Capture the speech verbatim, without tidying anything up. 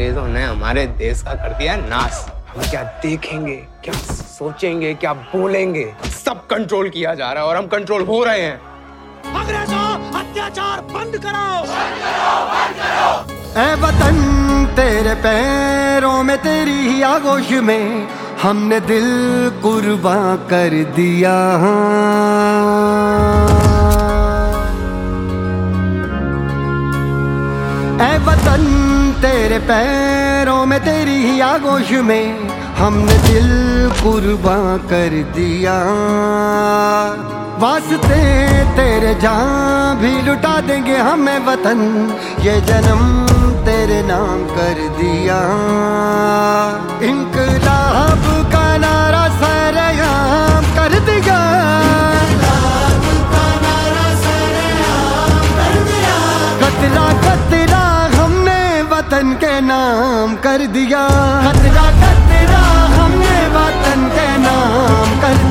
अंग्रेजों ने हमारे देश का कर दिया नाश। हम क्या देखेंगे, क्या सोचेंगे, क्या बोलेंगे, सब कंट्रोल किया जा रहा है और हम कंट्रोल हो रहे हैं। अंग्रेजों, अत्याचार बंद करो, बंद करो, बंद करो। ऐ वतन तेरे पैरों में, तेरी ही आगोश में हमने दिल कुर्बान कर दिया। ऐ वतन तेरे पैरों में, तेरी ही आगोश में हमने दिल कुर्बान कर दिया। वास्ते तेरे जान भी लुटा देंगे हमें वतन, ये जन्म तेरे नाम कर दिया। इंकलाब का नारा सरेआम कर दिया, कतरा कतरा हमने वतन के नाम कर दिया। कतरा कतरा हमने वतन के नाम कर दिया।